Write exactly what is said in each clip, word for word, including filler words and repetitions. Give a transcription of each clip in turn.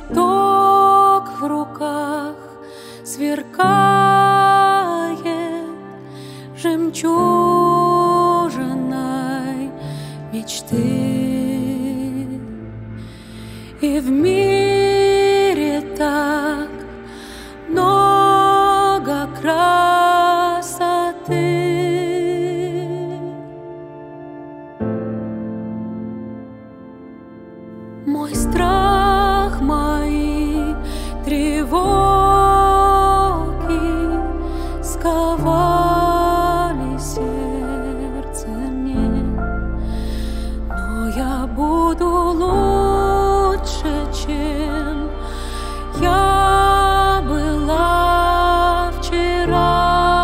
цветок в руках сверкает жемчужиной мечты. И в мире так много красоты. Мой страх, мои тревоги сковали сердце мне, но я буду лучше, чем я была вчера.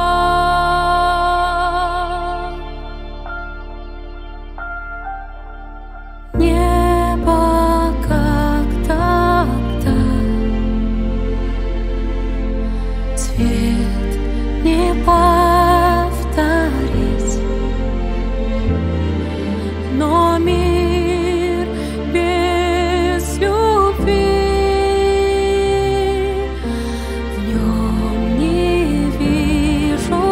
Небо как тогда, цвет не повторить, но мир без любви, в нем не вижу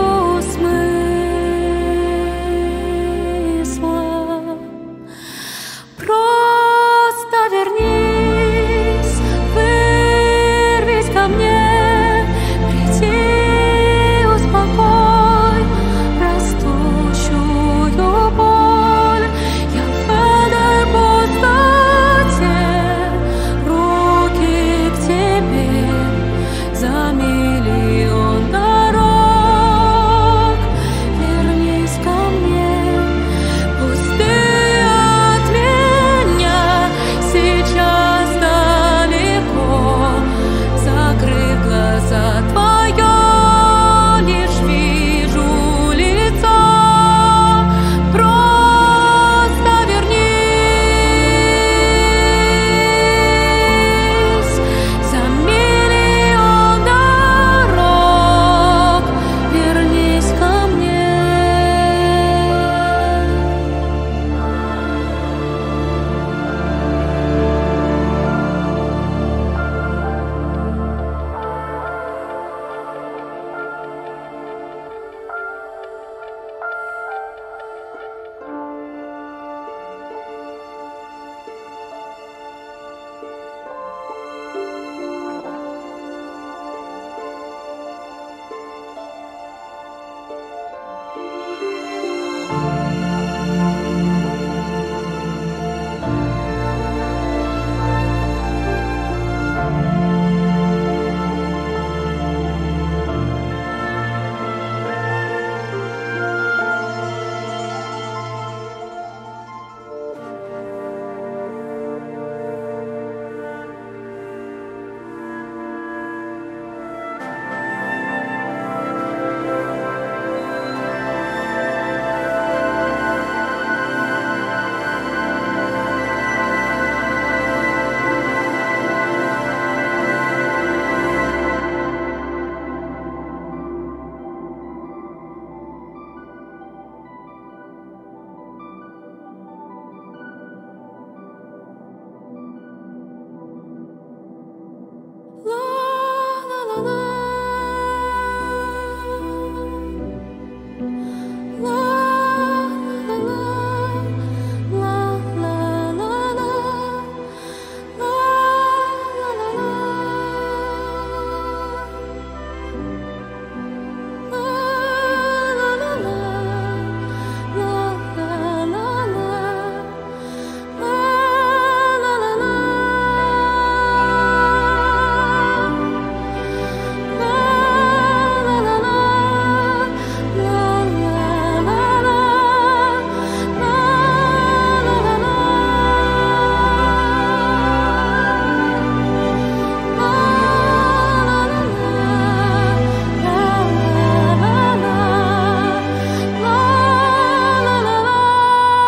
смысла. Просто вернись, вырвись ко мне, приди, успокой растущую боль. Я в этой пустоте, руки к тебе за миллион дорог. Вернись ко мне, пусть ты от меня сейчас далеко. Закрыв глаза, твое лишь вижу лицо. Просто вернись за миллион дорог. Вернись ко мне.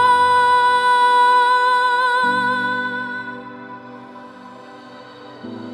Thank you.